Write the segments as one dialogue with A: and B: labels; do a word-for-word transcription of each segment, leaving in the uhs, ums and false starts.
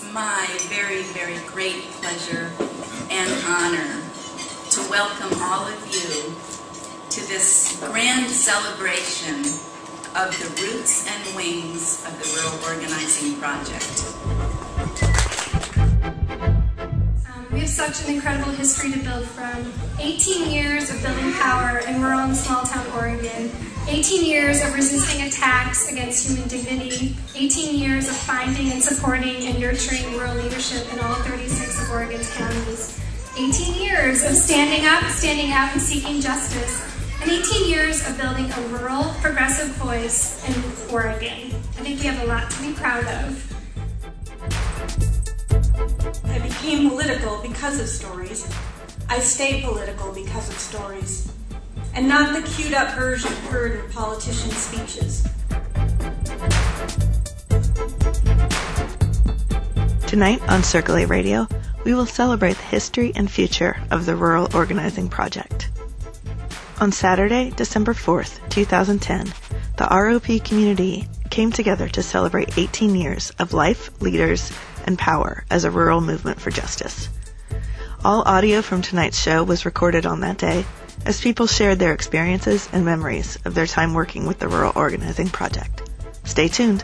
A: my very, very great pleasure and honor to welcome all of you to this grand celebration of the roots and wings of the Rural Organizing Project.
B: Um, we have such an incredible history to build from. eighteen years of building power in rural and small-town Oregon. eighteen years of resisting attacks against human dignity. eighteen years of finding and supporting and nurturing rural leadership in all thirty-six of Oregon's counties. eighteen years of standing up, standing out, and seeking justice. And eighteen years of building a rural, progressive voice in Oregon. I think we have a lot to be proud of.
C: I became political because of stories. I stay political because of stories, and not the queued-up version heard in politicians' speeches.
D: Tonight on Circle eight Radio, we will celebrate the history and future of the Rural Organizing Project. On Saturday, December fourth, two thousand ten, the R O P community came together to celebrate eighteen years of life, leaders, and power as a rural movement for justice. All audio from tonight's show was recorded on that day as people shared their experiences and memories of their time working with the Rural Organizing Project. Stay tuned.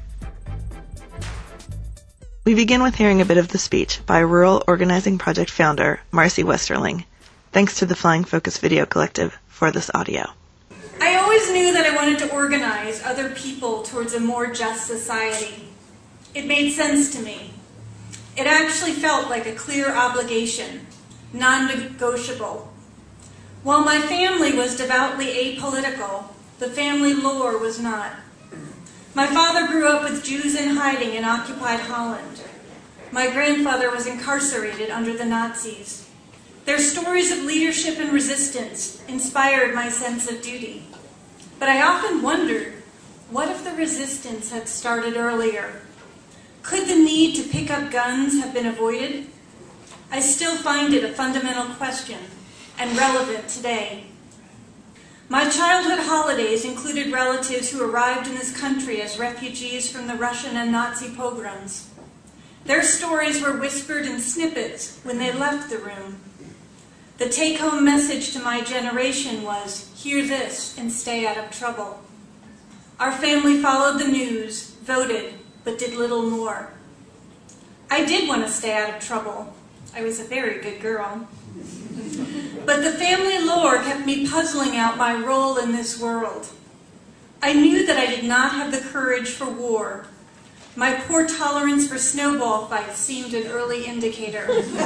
D: We begin with hearing a bit of the speech by Rural Organizing Project founder Marcy Westerling. Thanks to the Flying Focus Video Collective for this audio.
C: I always knew that I wanted to organize other people towards a more just society. It made sense to me. It actually felt like a clear obligation, non-negotiable. While my family was devoutly apolitical, the family lore was not. My father grew up with Jews in hiding in occupied Holland. My grandfather was incarcerated under the Nazis. Their stories of leadership and resistance inspired my sense of duty. But I often wondered, what if the resistance had started earlier? Could the need to pick up guns have been avoided? I still find it a fundamental question and relevant today. My childhood holidays included relatives who arrived in this country as refugees from the Russian and Nazi pogroms. Their stories were whispered in snippets when they left the room. The take-home message to my generation was, hear this and stay out of trouble. Our family followed the news, voted, but did little more. I did want to stay out of trouble. I was a very good girl. But the family lore kept me puzzling out my role in this world. I knew that I did not have the courage for war. My poor tolerance for snowball fights seemed an early indicator.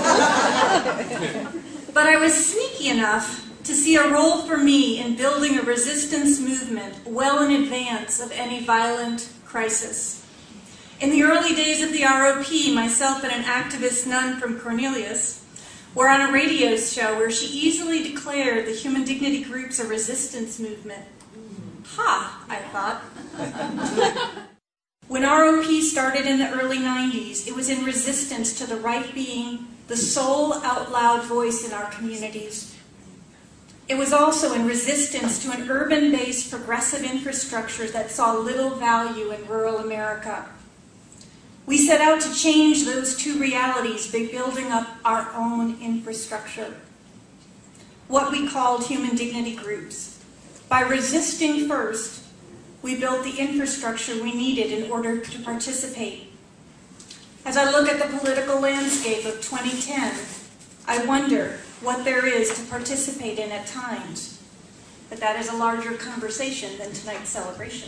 C: But I was sneaky enough to see a role for me in building a resistance movement well in advance of any violent crisis. In the early days of the R O P, myself and an activist nun from Cornelius were on a radio show where she easily declared the human dignity groups a resistance movement. Ha, I thought. When R O P started in the early nineties, it was in resistance to the right being the sole out-loud voice in our communities. It was also in resistance to an urban-based progressive infrastructure that saw little value in rural America. We set out to change those two realities by building up our own infrastructure, what we called human dignity groups. By resisting first, we built the infrastructure we needed in order to participate. As I look at the political landscape of twenty ten, I wonder what there is to participate in at times. But that is a larger conversation than tonight's celebration.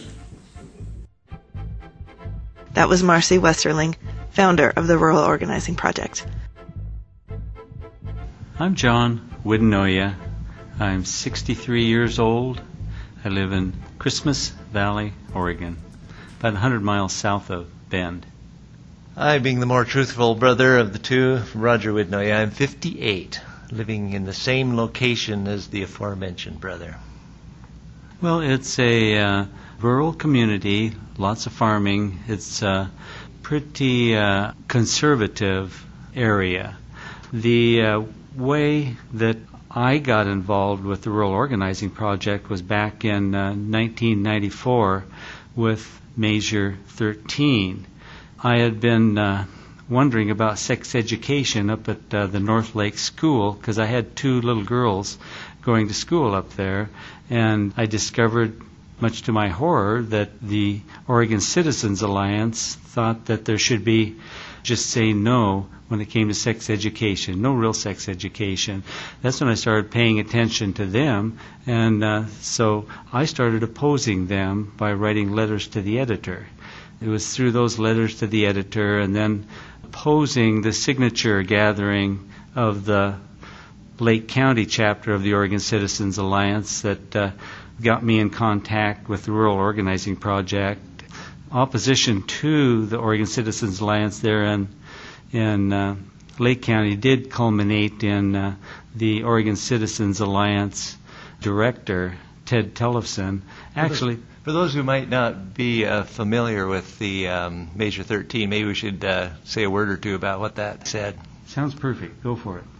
D: That was Marcy Westerling, founder of the Rural Organizing Project.
E: I'm John Widenoya. I'm sixty-three years old. I live in Christmas Valley, Oregon, about one hundred miles south of Bend.
F: I, being the more truthful brother of the two, Roger Widenoya, I'm fifty-eight, living in the same location as the aforementioned brother.
E: Well, it's a uh, rural community, lots of farming. It's a pretty uh, conservative area. The uh, way that I got involved with the Rural Organizing Project was back in uh, nineteen ninety-four with Measure thirteen. I had been uh, wondering about sex education up at uh, the North Lake School, because I had two little girls going to school up there, and I discovered, much to my horror, that the Oregon Citizens Alliance thought that there should be just say no when it came to sex education, no real sex education. That's when I started paying attention to them, and uh, so I started opposing them by writing letters to the editor. It was through those letters to the editor and then opposing the signature gathering of the Lake County chapter of the Oregon Citizens Alliance that uh, got me in contact with the Rural Organizing Project. Opposition to the Oregon Citizens Alliance there in, in uh, Lake County did culminate in uh, the Oregon Citizens Alliance director, Ted Tellefson, actually...
F: For those who might not be uh, familiar with the um, Measure thirteen, maybe we should uh, say a word or two about what that said.
E: Sounds perfect. Go for it.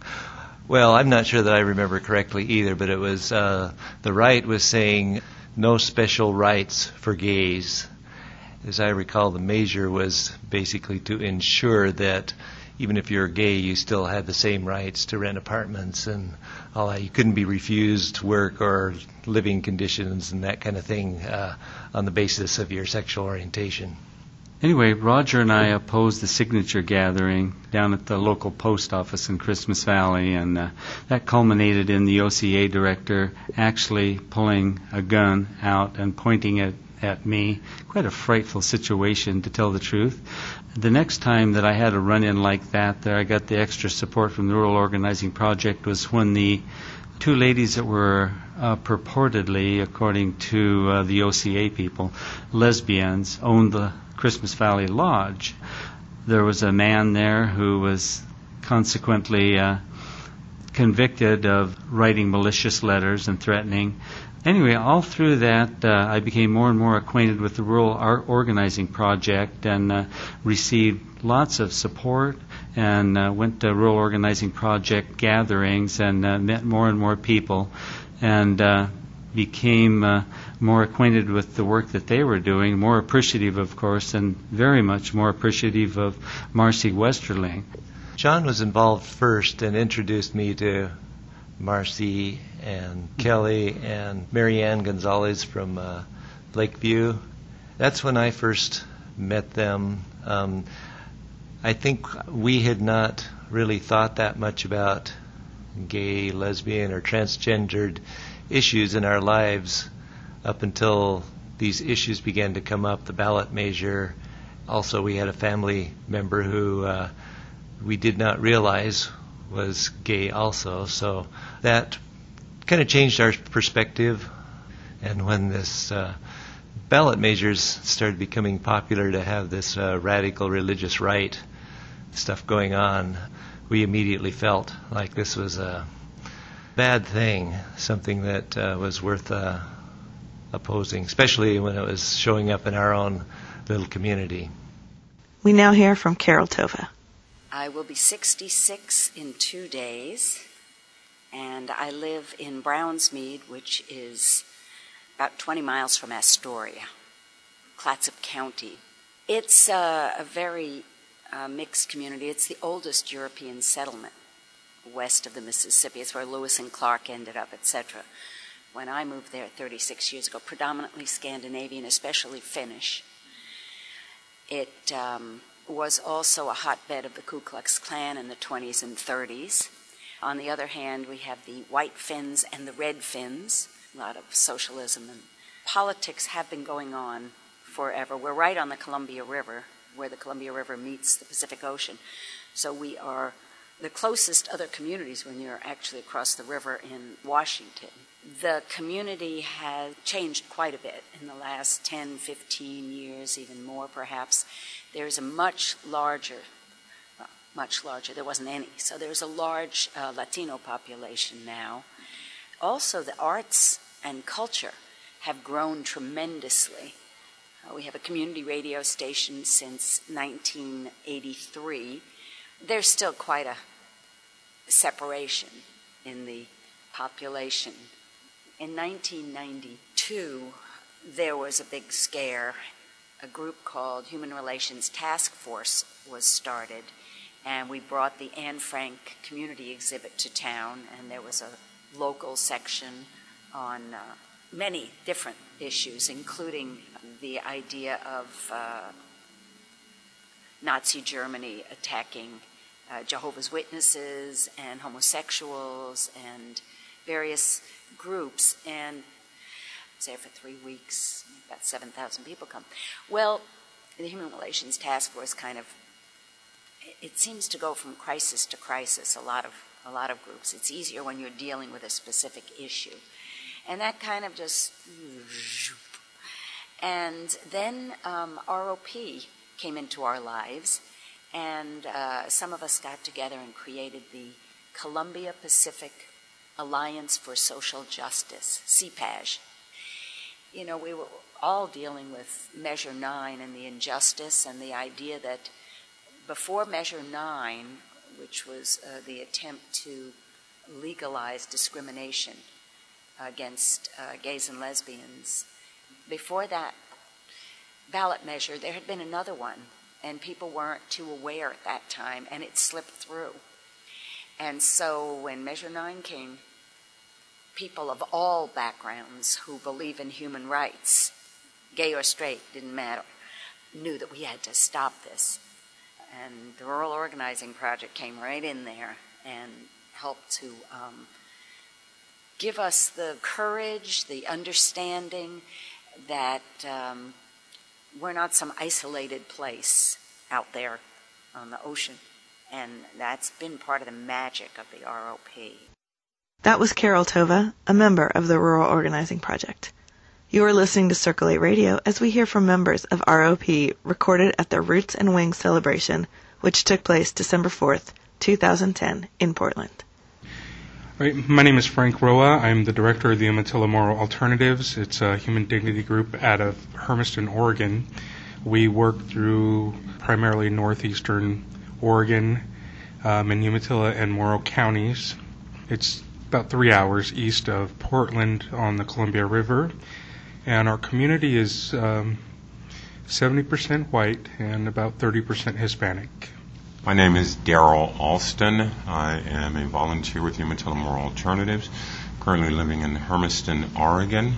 F: Well, I'm not sure that I remember correctly either, but it was uh, the right was saying no special rights for gays. As I recall, the measure was basically to ensure that even if you're gay, you still had the same rights to rent apartments and all that. You couldn't be refused work or living conditions and that kind of thing uh, on the basis of your sexual orientation.
E: Anyway, Roger and I opposed the signature gathering down at the local post office in Christmas Valley, and uh, that culminated in the O C A director actually pulling a gun out and pointing it at me. Quite a frightful situation, to tell the truth. The next time that I had a run-in like that, that I got the extra support from the Rural Organizing Project, was when the two ladies that were uh, purportedly, according to uh, the O C A people, lesbians, owned the Christmas Valley Lodge. There was a man there who was consequently uh, convicted of writing malicious letters and threatening. Anyway, all through that, uh, I became more and more acquainted with the Rural Art Organizing Project and uh, received lots of support and uh, went to Rural Organizing Project gatherings and uh, met more and more people and uh, became uh, more acquainted with the work that they were doing, more appreciative, of course, and very much more appreciative of Marcy Westerling.
F: John was involved first and introduced me to Marcy and Kelly and Marianne Gonzalez from uh, Lakeview. That's when I first met them. Um, I think we had not really thought that much about gay, lesbian, or transgendered issues in our lives up until these issues began to come up, the ballot measure. Also, we had a family member who uh, we did not realize was gay also, so that kind of changed our perspective. And when this uh, ballot measures started becoming popular to have this uh, radical religious right stuff going on, we immediately felt like this was a bad thing, something that uh, was worth uh, opposing, especially when it was showing up in our own little community.
D: We now hear from Carol Tova.
G: I will be sixty-six in two days, and I live in Brownsmead, which is about twenty miles from Astoria, Clatsop County. It's uh, a very uh, mixed community. It's the oldest European settlement west of the Mississippi. It's where Lewis and Clark ended up, et cetera. When I moved there thirty-six years ago, predominantly Scandinavian, especially Finnish. It um, was also a hotbed of the Ku Klux Klan in the twenties and thirties. On the other hand, we have the White Finns and the Red Finns. A lot of socialism and politics have been going on forever. We're right on the Columbia River, where the Columbia River meets the Pacific Ocean. So we are the closest other communities when you're actually across the river in Washington. The community has changed quite a bit in the last ten, fifteen years, even more perhaps. There's a much larger, well, much larger, there wasn't any, so there's a large uh, Latino population now. Also, the arts and culture have grown tremendously. Uh, we have a community radio station since nineteen eighty-three. There's still quite a separation in the population. In nineteen ninety-two, there was a big scare a group called Human Relations Task Force was started, and we brought the Anne Frank community exhibit to town, and there was a local section on uh, many different issues, including the idea of uh, Nazi Germany attacking uh, Jehovah's Witnesses and homosexuals and various groups, and I was there for three weeks, about seven thousand people come. Well, the Human Relations Task Force kind of, it seems to go from crisis to crisis, a lot of, a lot of groups. It's easier when you're dealing with a specific issue. And that kind of just, and then um, R O P came into our lives, and uh, some of us got together and created the Columbia Pacific Alliance for Social Justice, C P A J. You know, we were all dealing with Measure nine and the injustice and the idea that before Measure nine, which was uh, the attempt to legalize discrimination against uh, gays and lesbians, before that ballot measure, there had been another one, and people weren't too aware at that time, and it slipped through. And so when Measure nine came, people of all backgrounds who believe in human rights, gay or straight, didn't matter, knew that we had to stop this. And the Rural Organizing Project came right in there and helped to um, give us the courage, the understanding that um, we're not some isolated place out there on the ocean. And that's been part of the magic of the R O P.
D: That was Carol Tova, a member of the Rural Organizing Project. You are listening to Circle eight Radio as we hear from members of R O P recorded at the Roots and Wings celebration, which took place December fourth, two thousand ten in Portland.
H: Right. My name is Frank Roa. I'm the director of the Umatilla Moral Alternatives. It's a human dignity group out of Hermiston, Oregon. We work through primarily northeastern Oregon um, and Umatilla and Morrow counties. It's about three hours east of Portland on the Columbia River. And our community is um, seventy percent white and about thirty percent Hispanic.
I: My name is Daryl Alston. I am a volunteer with Umatilla Moral Alternatives, currently living in Hermiston, Oregon.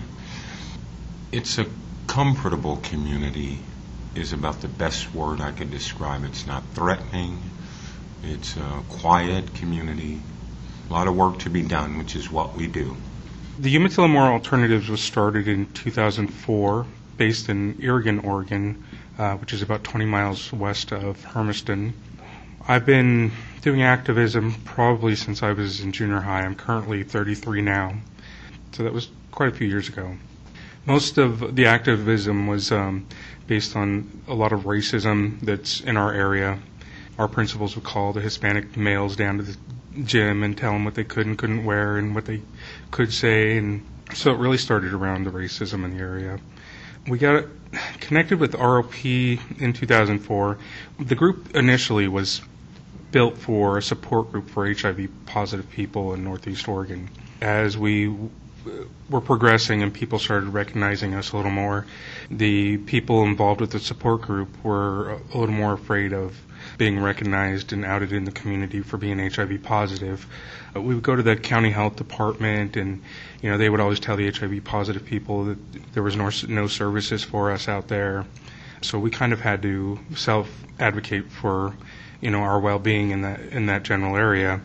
I: It's a comfortable community is about the best word I could describe. It's not threatening. It's a quiet community. A lot of work to be done, which is what we do.
H: The Umatilla Moral Alternatives was started in two thousand four, based in Irrigan, Oregon, uh, which is about twenty miles west of Hermiston. I've been doing activism probably since I was in junior high. I'm currently thirty-three now, so that was quite a few years ago. Most of the activism was um, based on a lot of racism that's in our area. Our principals would call the Hispanic males down to the gym and tell them what they could and couldn't wear and what they could say, and so it really started around the racism in the area. We got connected with R O P in two thousand four. The group initially was built for a support group for H I V positive people in Northeast Oregon. As we were progressing and people started recognizing us a little more, the people involved with the support group were a little more afraid of being recognized and outed in the community for being H I V positive. Uh, we would go to the county health department, and you know they would always tell the H I V positive people that there was no, no services for us out there. So we kind of had to self-advocate for you know our well-being in that in that general area.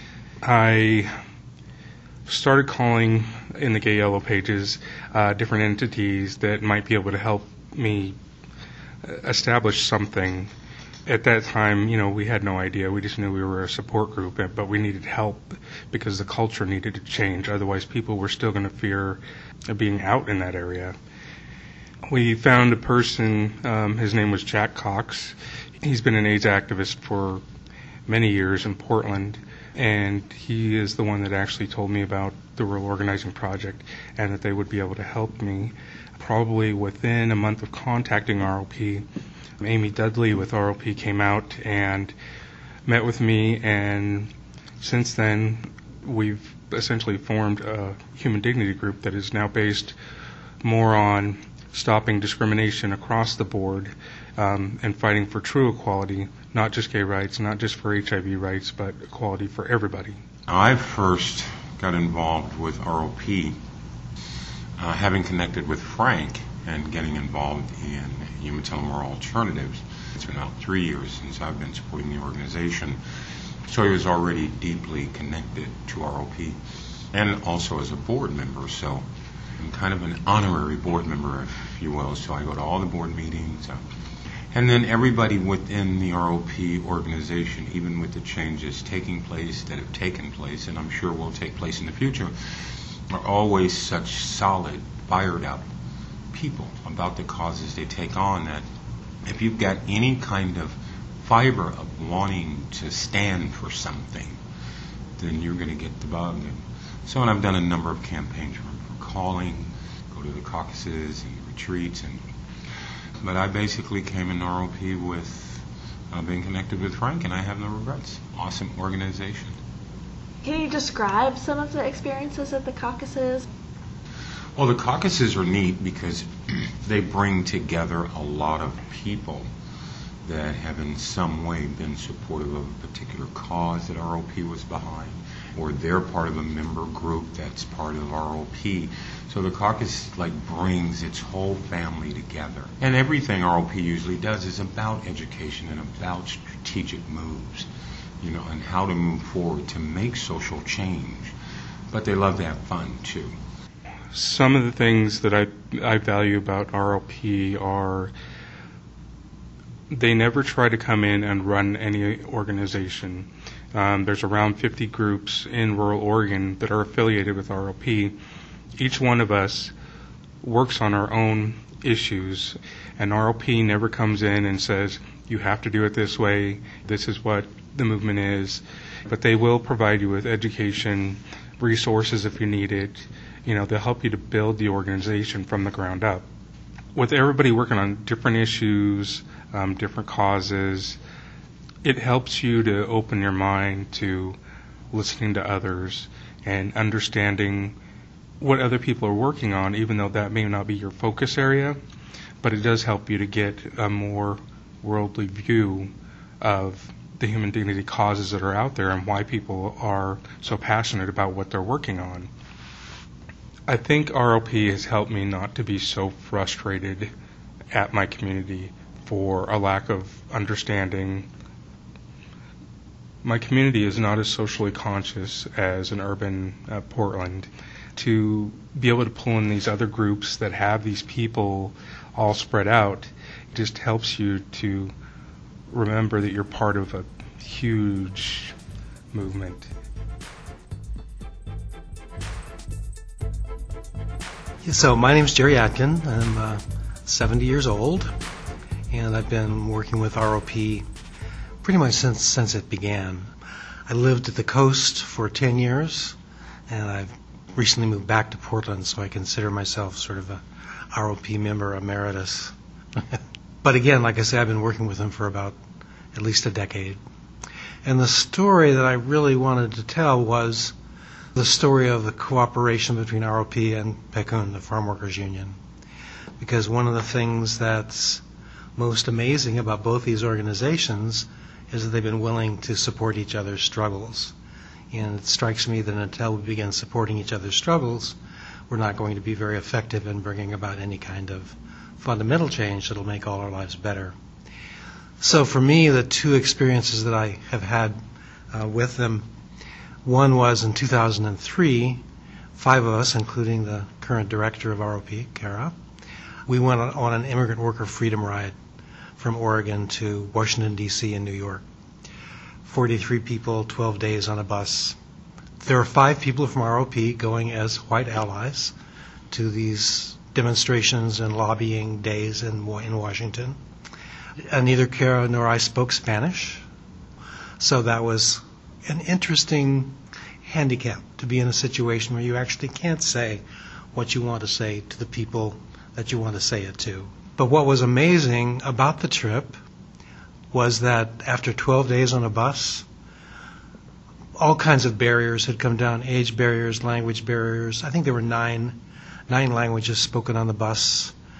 H: I started calling in the Gay Yellow Pages uh, different entities that might be able to help me establish something. At that time, you know, we had no idea. We just knew we were a support group, but we needed help because the culture needed to change. Otherwise, people were still going to fear being out in that area. We found a person, um, his name was Jack Cox. He's been an AIDS activist for many years in Portland, and he is the one that actually told me about the Rural Organizing Project and that they would be able to help me. Probably within a month of contacting R O P, Amy Dudley with R O P came out and met with me, and since then we've essentially formed a human dignity group that is now based more on stopping discrimination across the board, um, and fighting for true equality, not just gay rights, not just for H I V rights, but equality for everybody.
I: I first got involved with R O P, uh, having connected with Frank and getting involved in Umatilla Moral Alternatives. It's been about three years since I've been supporting the organization, so he was already deeply connected to R O P, and also as a board member, so I'm kind of an honorary board member, if you will, so I go to all the board meetings. Uh, and then everybody within the R O P organization, even with the changes taking place that have taken place, and I'm sure will take place in the future, are always such solid, fired up people about the causes they take on that if you've got any kind of fiber of wanting to stand for something, then you're going to get the bug. And so and I've done a number of campaigns for calling, go to the caucuses and the retreats, and but I basically came in R O P with uh, being connected with Frank, and I have no regrets. Awesome organization.
D: Can you describe some of the experiences at the caucuses?
I: Well, the caucuses are neat because they bring together a lot of people that have in some way been supportive of a particular cause that R O P was behind, or they're part of a member group that's part of R O P. So the caucus like brings its whole family together. And everything R O P usually does is about education and about strategic moves, you know, and how to move forward to make social change. But they love to have fun too.
H: Some of the things that I I value about R O P are they never try to come in and run any organization. Um, there's around fifty groups in rural Oregon that are affiliated with R O P. Each one of us works on our own issues, and R O P never comes in and says, you have to do it this way, this is what the movement is. But they will provide you with education, resources if you need it. You know, they'll help you to build the organization from the ground up. With everybody working on different issues, um, different causes, it helps you to open your mind to listening to others and understanding what other people are working on, even though that may not be your focus area, but it does help you to get a more worldly view of the human dignity causes that are out there and why people are so passionate about what they're working on. I think R O P has helped me not to be so frustrated at my community for a lack of understanding. My community is not as socially conscious as an urban uh, Portland. To be able to pull in these other groups that have these people all spread out just helps you to remember that you're part of a huge movement.
J: So my name is Jerry Atkin. I'm uh, seventy years old, and I've been working with R O P pretty much since since it began. I lived at the coast for ten years, and I've recently moved back to Portland, so I consider myself sort of a R O P member emeritus. But again, like I say, I've been working with them for about at least a decade. And the story that I really wanted to tell was the story of the cooperation between R O P and P E C U N, the Farm Workers Union. Because one of the things that's most amazing about both these organizations is that they've been willing to support each other's struggles. And it strikes me that until we begin supporting each other's struggles, we're not going to be very effective in bringing about any kind of fundamental change that will make all our lives better. So for me, the two experiences that I have had uh, with them, one was in two thousand three, five of us, including the current director of R O P, Kara, we went on an immigrant worker freedom ride from Oregon to Washington, D C and New York. forty-three people, twelve days on a bus. There are five people from R O P going as white allies to these demonstrations and lobbying days in, in Washington. And neither Kara nor I spoke Spanish, so that was an interesting handicap to be in a situation where you actually can't say what you want to say to the people that you want to say it to. But what was amazing about the trip was that after twelve days on a bus, all kinds of barriers had come down, age barriers, language barriers. I think there were nine, nine languages spoken on the bus.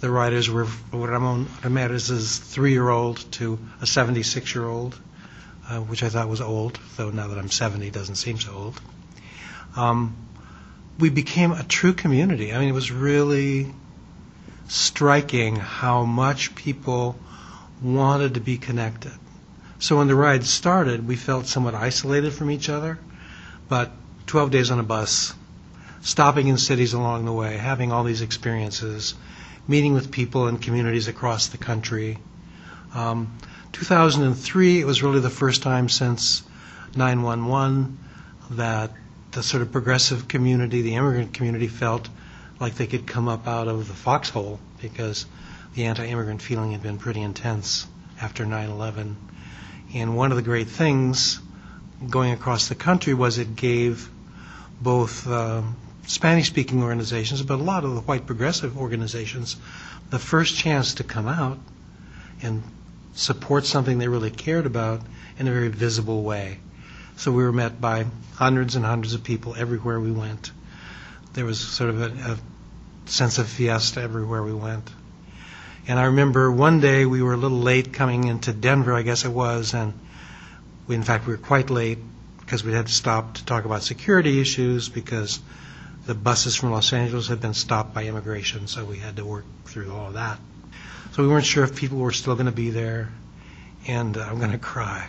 J: The riders were what Ramon Ramirez's three-year-old to a seventy-six-year-old, uh, which I thought was old, though now that I'm seventy, it doesn't seem so old. Um, we became a true community. I mean, it was really striking how much people wanted to be connected. So when the ride started, we felt somewhat isolated from each other, but twelve days on a bus, stopping in cities along the way, having all these experiences, meeting with people in communities across the country. Um, two thousand three, it was really the first time since nine one one that the sort of progressive community, the immigrant community, felt like they could come up out of the foxhole, because the anti-immigrant feeling had been pretty intense after nine eleven. And one of the great things going across the country was it gave both uh, Spanish-speaking organizations, but a lot of the white progressive organizations, the first chance to come out and support something they really cared about in a very visible way. So we were met by hundreds and hundreds of people everywhere we went. There was sort of a, a sense of fiesta everywhere we went. And I remember one day we were a little late coming into Denver, I guess it was, and we, in fact, we were quite late because we had to stop to talk about security issues because the buses from Los Angeles had been stopped by immigration, so we had to work through all of that. So we weren't sure if people were still going to be there, and uh, I'm going to cry.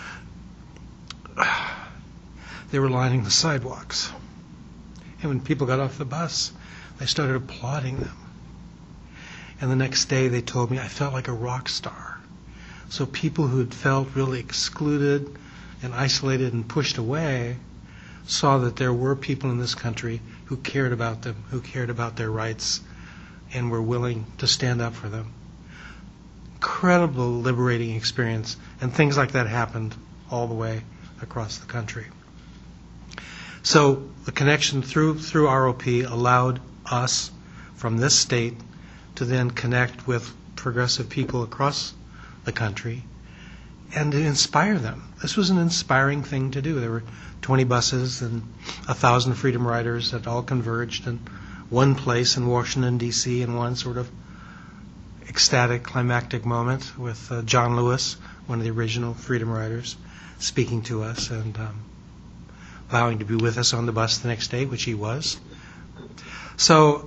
J: They were lining the sidewalks. And when people got off the bus, they started applauding them. And the next day they told me I felt like a rock star. So people who had felt really excluded and isolated and pushed away saw that there were people in this country who cared about them, who cared about their rights, and were willing to stand up for them. Incredible liberating experience, and things like that happened all the way across the country. So the connection through through R O P allowed us from this state to then connect with progressive people across the country and to inspire them. This was an inspiring thing to do. There were twenty buses and a thousand Freedom Riders that all converged in one place in Washington, D C in one sort of ecstatic, climactic moment with uh, John Lewis, one of the original Freedom Riders, speaking to us and um, allowing to be with us on the bus the next day, which he was. So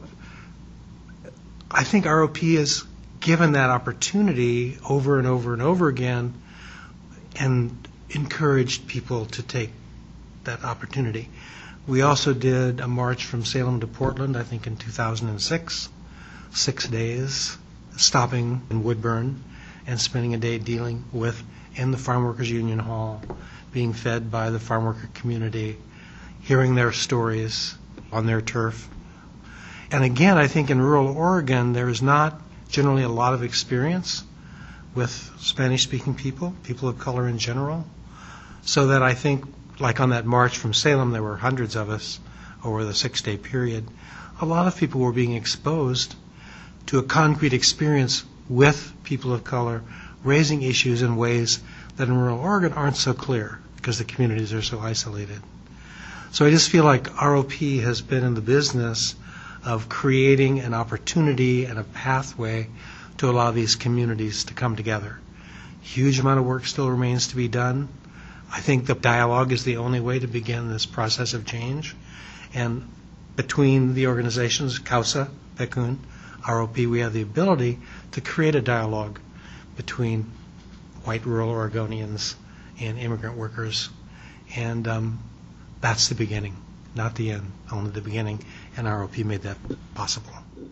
J: I think R O P has given that opportunity over and over and over again and encouraged people to take that opportunity. We also did a march from Salem to Portland, I think in two thousand six, six days, stopping in Woodburn and spending a day dealing with, in the Farm Workers Union Hall, being fed by the farm worker community, hearing their stories on their turf. And again, I think in rural Oregon, there is not generally a lot of experience with Spanish-speaking people, people of color in general, so that I think, like on that march from Salem, there were hundreds of us over the six-day period. A lot of people were being exposed to a concrete experience with people of color, raising issues in ways that in rural Oregon aren't so clear because the communities are so isolated. So I just feel like R O P has been in the business of creating an opportunity and a pathway to allow these communities to come together. Huge amount of work still remains to be done. I think the dialogue is the only way to begin this process of change. And between the organizations, CAUSA, P E C U N, R O P, we have the ability to create a dialogue between white rural Oregonians and immigrant workers. And um, that's the beginning, not the end, only the beginning. And R O P made that possible.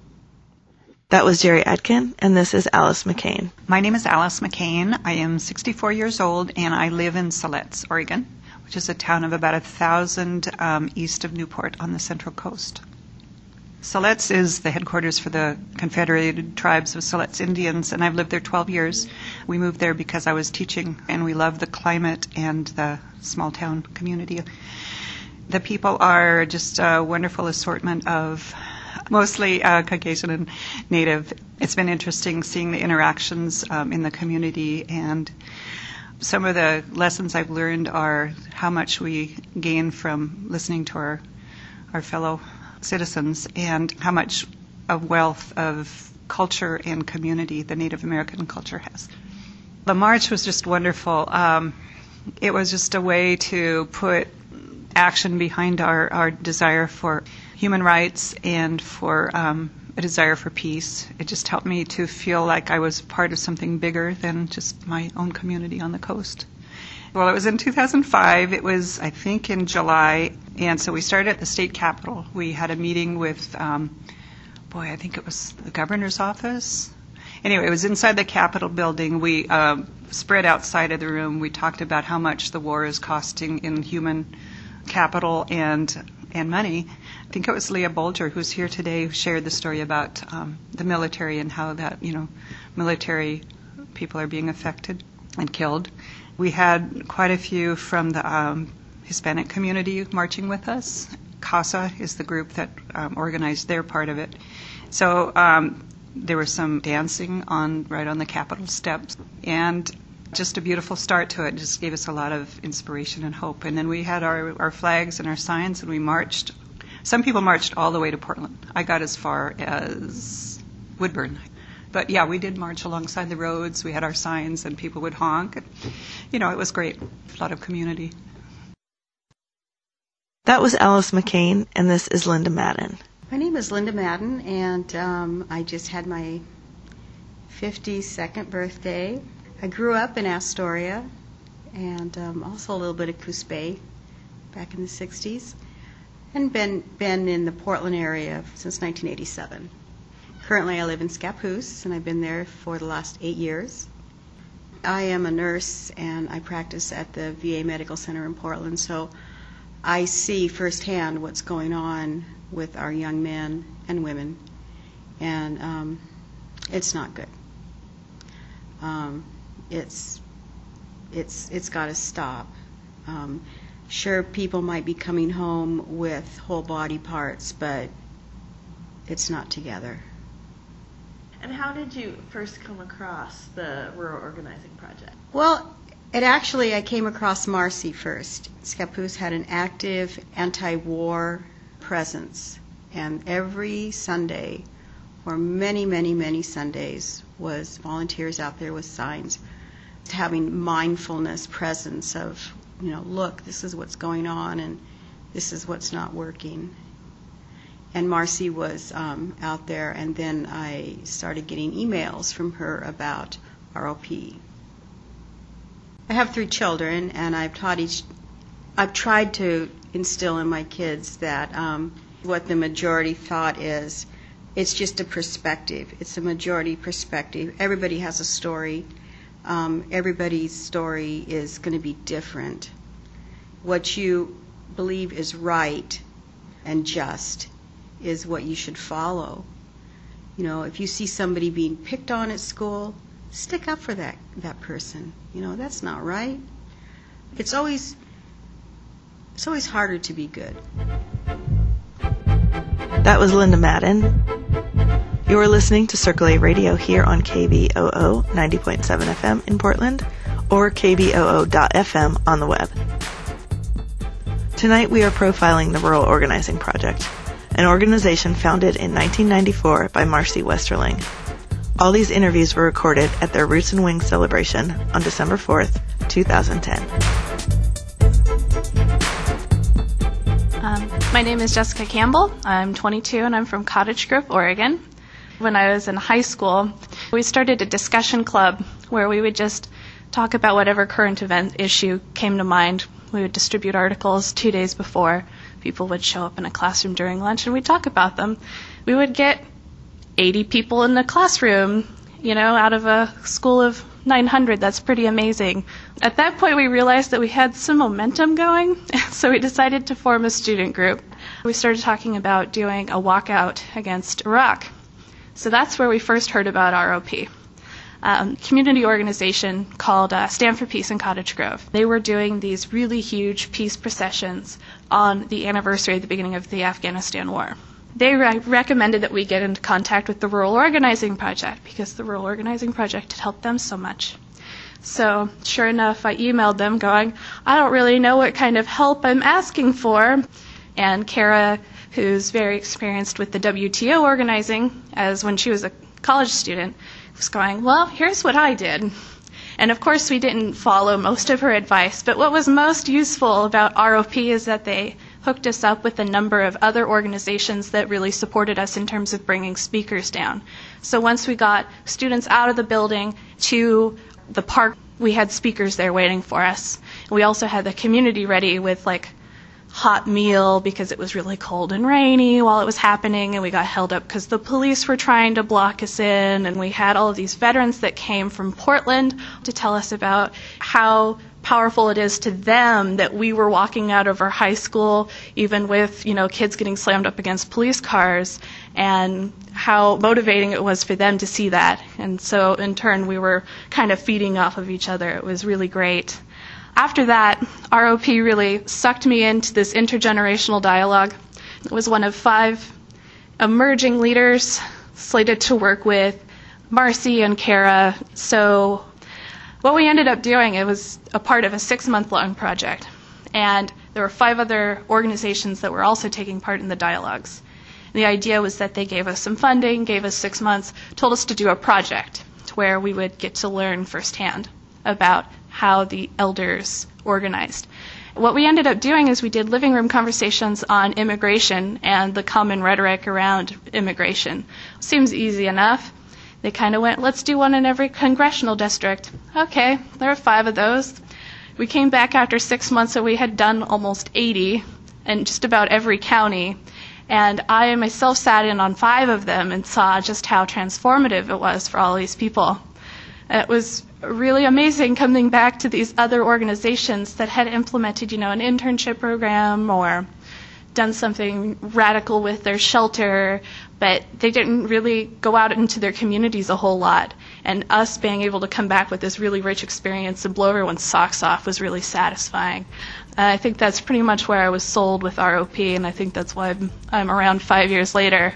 D: That was Jerry Atkin, and this is Alice McCain.
K: My name is Alice McCain. I am sixty-four years old, and I live in Siletz, Oregon, which is a town of about a thousand um, east of Newport on the Central Coast. Siletz is the headquarters for the Confederated Tribes of Siletz Indians, and I've lived there twelve years. We moved there because I was teaching, and we love the climate and the small town community. The people are just a wonderful assortment of mostly uh, Caucasian and Native. It's been interesting seeing the interactions um, in the community, and some of the lessons I've learned are how much we gain from listening to our, our fellow citizens and how much a wealth of culture and community the Native American culture has. The march was just wonderful. Um, it was just a way to put action behind our, our desire for human rights and for um, a desire for peace. It just helped me to feel like I was part of something bigger than just my own community on the coast. Well, it was in two thousand five. It was, I think, in July. And so we started at the state capitol. We had a meeting with, um, boy, I think it was the governor's office. Anyway, it was inside the Capitol building. We um, spread outside of the room. We talked about how much the war is costing in human capital and and money. I think it was Leah Bolger, who's here today, who shared the story about um, the military and how that, you know, military people are being affected and killed. We had quite a few from the um, Hispanic community marching with us. CASA is the group that um, organized their part of it. So um, there was some dancing on right on the Capitol steps, and just a beautiful start to it. Just gave us a lot of inspiration and hope. And then we had our, our flags and our signs, and we marched. Some people marched all the way to Portland. I got as far as Woodburn. But yeah, we did march alongside the roads. We had our signs, and people would honk. And, you know, it was great. A lot of community.
D: That was Alice McCain, and this is Linda Madden.
L: My name is Linda Madden, and um, I just had my fifty-second birthday. I grew up in Astoria, and um, also a little bit of Coos Bay back in the sixties, and been been in the Portland area since nineteen eighty-seven. Currently, I live in Scappoose, and I've been there for the last eight years. I am a nurse, and I practice at the V A Medical Center in Portland, so I see firsthand what's going on with our young men and women, and um, it's not good. Um, it's it's it's got to stop. Um, sure, people might be coming home with whole body parts, but it's not together.
M: And how did you first come across the Rural Organizing Project?
L: Well, it actually, I came across Marcy first. Scappoose had an active anti-war presence, and every Sunday, or many, many, many Sundays, was volunteers out there with signs, having mindfulness presence of, you know, look, this is what's going on, and this is what's not working. And Marcy was um, out there, and then I started getting emails from her about R O P. I have three children, and I've taught each. I've tried to instill in my kids that um, what the majority thought is, it's just a perspective. It's a majority perspective. Everybody has a story. Um, everybody's story is going to be different. What you believe is right and just is what you should follow. You know, if you see somebody being picked on at school, stick up for that, that person. You know, that's not right. It's always it's always harder to be good.
D: That was Linda Madden. You are listening to Circle A Radio here on K B O O ninety point seven F M in Portland, or K B O O dot F M on the web. Tonight we are profiling the Rural Organizing Project, an organization founded in nineteen ninety-four by Marcy Westerling. All these interviews were recorded at their Roots and Wings celebration on December fourth, two thousand ten.
N: Um, my name is Jessica Campbell. I'm twenty-two and I'm from Cottage Grove, Oregon. When I was in high school, we started a discussion club where we would just talk about whatever current event issue came to mind. We would distribute articles two days before. People would show up in a classroom during lunch and we'd talk about them. We would get eighty people in the classroom, you know, out of a school of nine hundred. That's pretty amazing. At that point, we realized that we had some momentum going, so we decided to form a student group. We started talking about doing a walkout against Iraq. So that's where we first heard about R O P. Um, community organization called uh, Stand for Peace in Cottage Grove. They were doing these really huge peace processions on the anniversary of the beginning of the Afghanistan war. They re- recommended that we get into contact with the Rural Organizing Project because the Rural Organizing Project had helped them so much. So sure enough, I emailed them going, I don't really know what kind of help I'm asking for. And Kara, who's very experienced with the W T O organizing, as when she was a college student, was going, well, here's what I did. And of course we didn't follow most of her advice, but what was most useful about R O P is that they hooked us up with a number of other organizations that really supported us in terms of bringing speakers down. So once we got students out of the building to the park, we had speakers there waiting for us. We also had the community ready with like hot meal because it was really cold and rainy while it was happening, and we got held up because the police were trying to block us in, and we had all of these veterans that came from Portland to tell us about how powerful it is to them that we were walking out of our high school even with, you know, kids getting slammed up against police cars, and how motivating it was for them to see that. And so in turn we were kind of feeding off of each other. It was really great. After that, R O P really sucked me into this intergenerational dialogue. It was one of five emerging leaders slated to work with Marcy and Kara. So what we ended up doing, it was a part of a six-month-long project. And there were five other organizations that were also taking part in the dialogues. And the idea was that they gave us some funding, gave us six months, told us to do a project where we would get to learn firsthand about how the elders organized. What we ended up doing is we did living room conversations on immigration and the common rhetoric around immigration. Seems easy enough. They kind of went, let's do one in every congressional district. Okay, there are five of those. We came back after six months and we had done almost eighty in just about every county. And I myself sat in on five of them and saw just how transformative it was for all these people. It was really amazing coming back to these other organizations that had implemented, you know, an internship program or done something radical with their shelter, but they didn't really go out into their communities a whole lot. And us being able to come back with this really rich experience and blow everyone's socks off was really satisfying. Uh, I think that's pretty much where I was sold with R O P, and I think that's why I'm, I'm around five years later.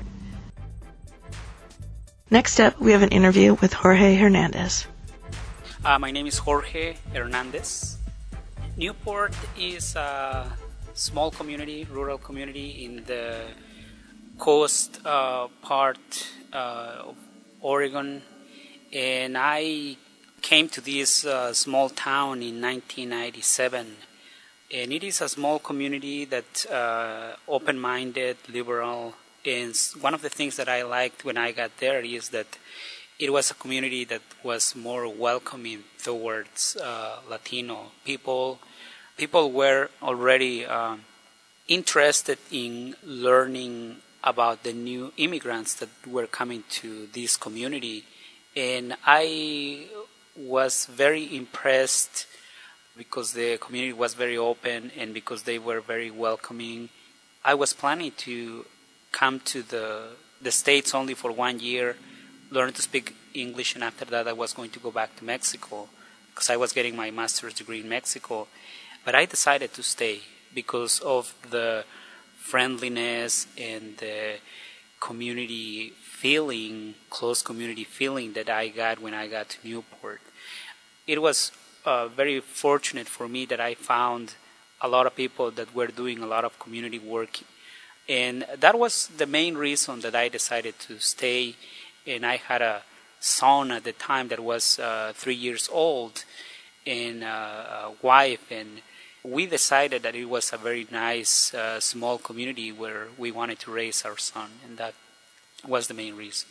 D: Next up, we have an interview with Jorge Hernandez.
O: Uh, my name is Jorge Hernandez. Newport is a small community, rural community in the coast uh, part uh, of Oregon, and I came to this uh, small town in nineteen ninety-seven. And it is a small community that uh, open-minded, liberal, and one of the things that I liked when I got there is that it was a community that was more welcoming towards uh, Latino people. People were already uh, interested in learning about the new immigrants that were coming to this community. And I was very impressed because the community was very open and because they were very welcoming. I was planning to come to the, the States only for one year, learn to speak English, and after that I was going to go back to Mexico because I was getting my master's degree in Mexico. But I decided to stay because of the friendliness and the community feeling, close community feeling that I got when I got to Newport. It was uh, very fortunate for me that I found a lot of people that were doing a lot of community work. And that was the main reason that I decided to stay. And I had a son at the time that was uh, three years old and uh, a wife, and we decided that it was a very nice uh, small community where we wanted to raise our son, and that was the main reason.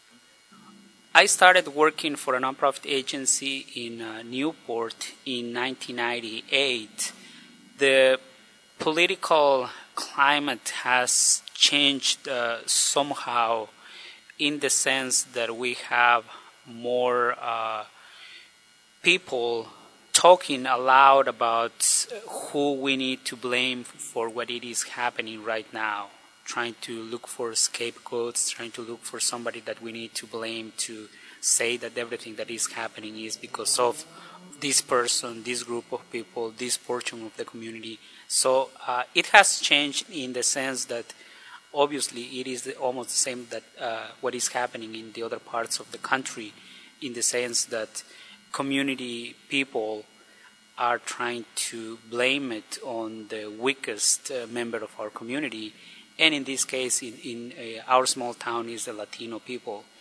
O: I started working for a nonprofit agency in uh, Newport in nineteen ninety-eight. The political climate has changed uh, somehow, in the sense that we have more uh, people talking aloud about who we need to blame for what it is happening right now, trying to look for scapegoats, trying to look for somebody that we need to blame to say that everything that is happening is because of this person, this group of people, this portion of the community. So uh, it has changed in the sense that obviously it is the, almost the same that uh, what is happening in the other parts of the country, in the sense that community people are trying to blame it on the weakest uh, member of our community, and in this case, in, in uh, our small town, is the Latino people.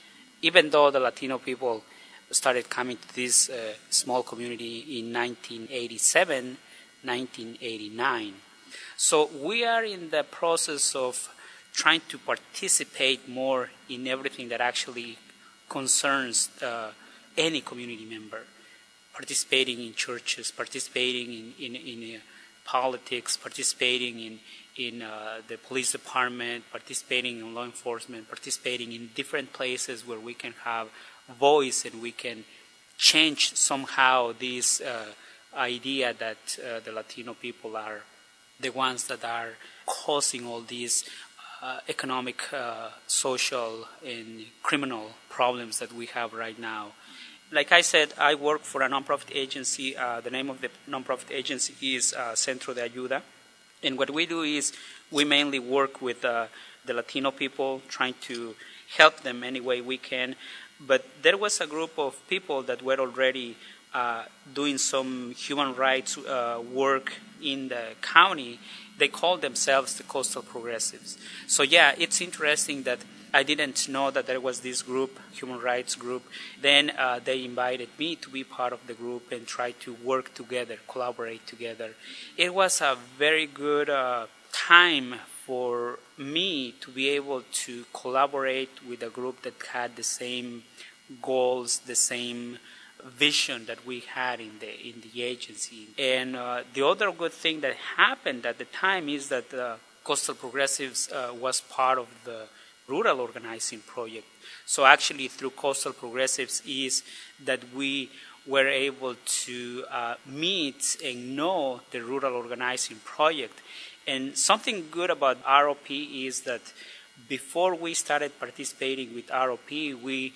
O: even though the Latino people started coming to this uh, small community in nineteen eighty-seven, nineteen eighty-nine. So we are in the process of trying to participate more in everything that actually concerns uh, any community member. Participating in churches, participating in, in, in uh, politics, participating in, in uh, the police department, participating in law enforcement, participating in different places where we can have voice and we can change somehow this uh, idea that uh, the Latino people are the ones that are causing all these uh, economic, uh, social, and criminal problems that we have right now. Like I said, I work for a nonprofit agency. Uh, the name of the nonprofit agency is uh, Centro de Ayuda. And what we do is we mainly work with uh, the Latino people, trying to help them any way we can. But there was a group of people that were already uh, doing some human rights uh, work in the county. They called themselves the Coastal Progressives. So yeah, it's interesting that I didn't know that there was this group, human rights group. Then uh, they invited me to be part of the group and try to work together, collaborate together. It was a very good uh, time for me to be able to collaborate with a group that had the same goals, the same vision that we had in the in the agency. And uh, the other good thing that happened at the time is that uh, Coastal Progressives uh, was part of the rural organizing project. So actually through Coastal Progressives is that we were able to uh, meet and know the rural organizing project. And something good about R O P is that before we started participating with R O P, we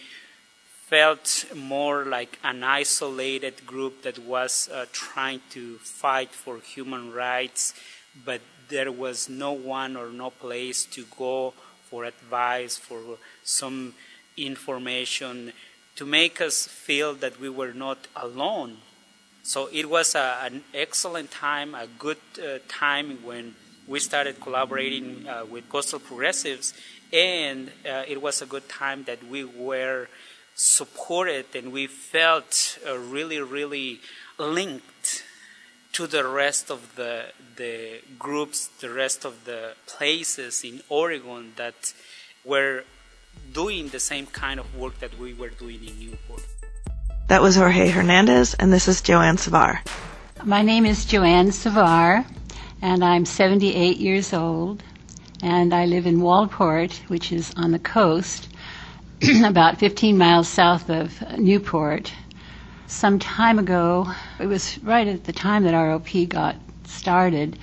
O: felt more like an isolated group that was uh, trying to fight for human rights, but there was no one or no place to go for advice, for some information, to make us feel that we were not alone. So it was a, an excellent time, a good uh, time when we started collaborating uh, with Coastal Progressives, and uh, it was a good time that we were supported and we felt uh, really, really linked to the rest of the the groups, the rest of the places in Oregon that were doing the same kind of work that we were doing in Newport.
D: That was Jorge Hernandez, and this is Joanne Savar.
P: My name is Joanne Savar, and I'm seventy-eight years old, and I live in Walport, which is on the coast, about fifteen miles south of Newport. Some time ago, it was right at the time that R O P got started,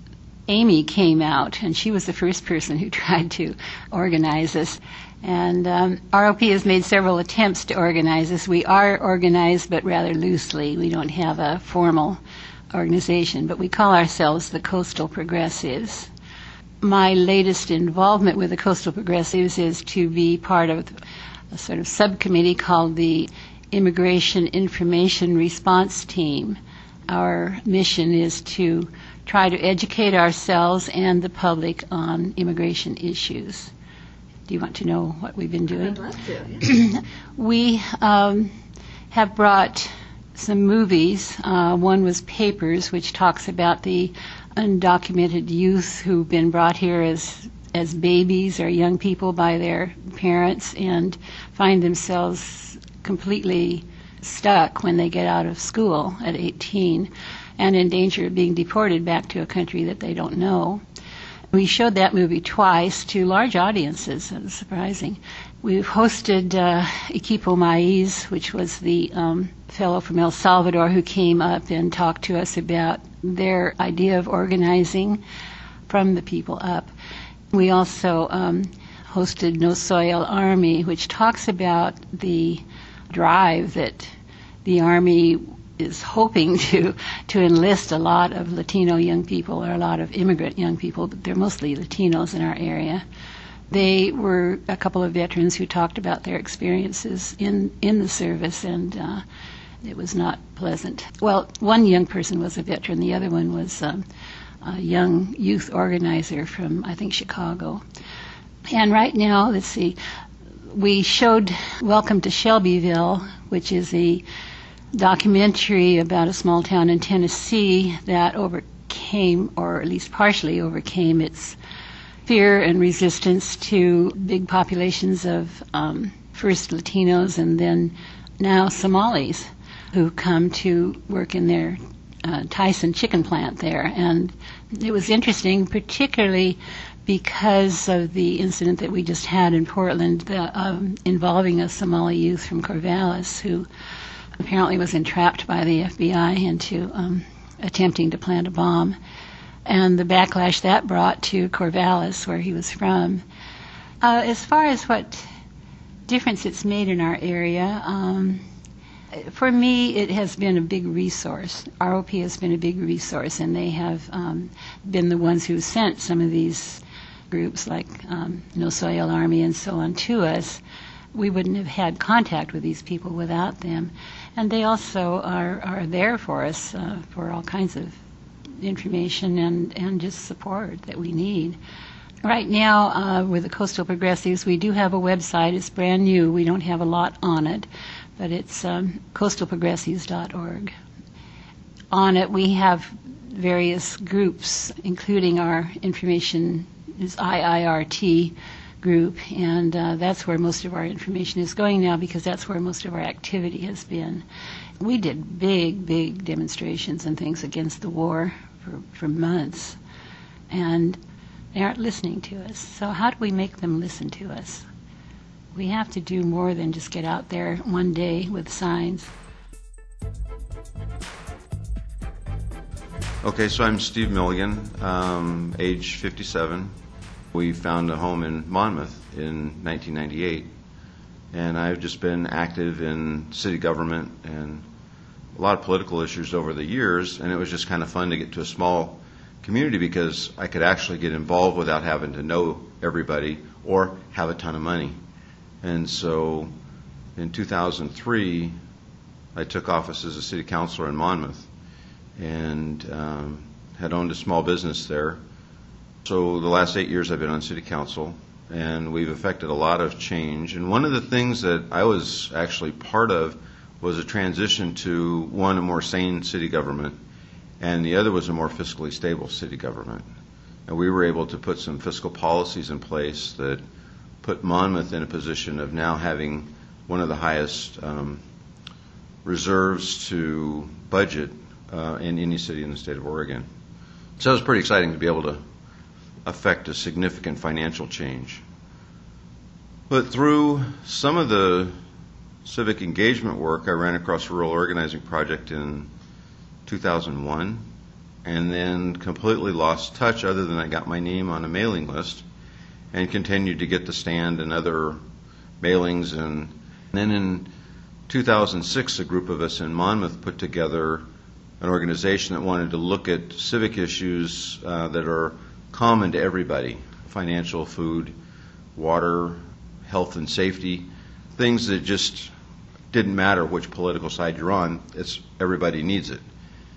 P: Amy came out, and she was the first person who tried to organize us. And um, R O P has made several attempts to organize us. We are organized, but rather loosely. We don't have a formal organization, but we call ourselves the Coastal Progressives. My latest involvement with the Coastal Progressives is to be part of a sort of subcommittee called the Immigration Information Response Team. Our mission is to try to educate ourselves and the public on immigration issues. Do you want to know what we've been doing?
M: I'd love to. Yeah.
P: We um, have brought some movies. Uh, one was Papers, which talks about the undocumented youth who've been brought here as as babies or young people by their parents and find themselves completely stuck when they get out of school at eighteen and in danger of being deported back to a country that they don't know. We showed that movie twice to large audiences. It was surprising. We've hosted uh, Equipo Maiz, which was the um, fellow from El Salvador who came up and talked to us about their idea of organizing from the people up. We also um, hosted No Soy El Army, which talks about the drive that the Army is hoping to to enlist a lot of Latino young people or a lot of immigrant young people, but they're mostly Latinos in our area. They were a couple of veterans who talked about their experiences in, in the service, and uh, it was not pleasant. Well, one young person was a veteran. The other one was um, a young youth organizer from, I think, Chicago. And right now, let's see, we showed Welcome to Shelbyville, which is a documentary about a small town in Tennessee that overcame, or at least partially overcame, its fear and resistance to big populations of um, first Latinos and then now Somalis who come to work in their uh, Tyson chicken plant there. And it was interesting, particularly because of the incident that we just had in Portland the, um, involving a Somali youth from Corvallis who apparently was entrapped by the F B I into um, attempting to plant a bomb, and the backlash that brought to Corvallis, where he was from. Uh, as far as what difference it's made in our area, um, for me it has been a big resource. R O P has been a big resource, and they have um, been the ones who sent some of these groups like um, No Soil Army and so on to us. We wouldn't have had contact with these people without them. And they also are, are there for us uh, for all kinds of information and, and just support that we need. Right now, uh, with the Coastal Progressives, we do have a website. It's brand new. We don't have a lot on it, but it's um, coastal progressives dot org. On it, we have various groups, including our information is I I R T group, and uh, that's where most of our information is going now because that's where most of our activity has been. We did big, big demonstrations and things against the war for, for months, and they aren't listening to us. So how do we make them listen to us? We have to do more than just get out there one day with signs.
Q: Okay, so I'm Steve Milligan, um, age fifty-seven. We found a home in Monmouth in nineteen ninety-eight, and I've just been active in city government and a lot of political issues over the years, and it was just kind of fun to get to a small community because I could actually get involved without having to know everybody or have a ton of money. And so in two thousand three, I took office as a city councilor in Monmouth and um, had owned a small business there. So the last eight years I've been on city council, and we've effected a lot of change. And one of the things that I was actually part of was a transition to, one, a more sane city government, and the other was a more fiscally stable city government. And we were able to put some fiscal policies in place that put Monmouth in a position of now having one of the highest um, reserves to budget uh, in any city in the state of Oregon. So it was pretty exciting to be able to affect a significant financial change. But through some of the civic engagement work, I ran across a rural organizing project in two thousand one and then completely lost touch other than I got my name on a mailing list and continued to get the stand and other mailings. And then in two thousand six, a group of us in Monmouth put together an organization that wanted to look at civic issues uh, that are common to everybody: financial, food, water, health and safety, things that just didn't matter which political side you're on. It's everybody needs it.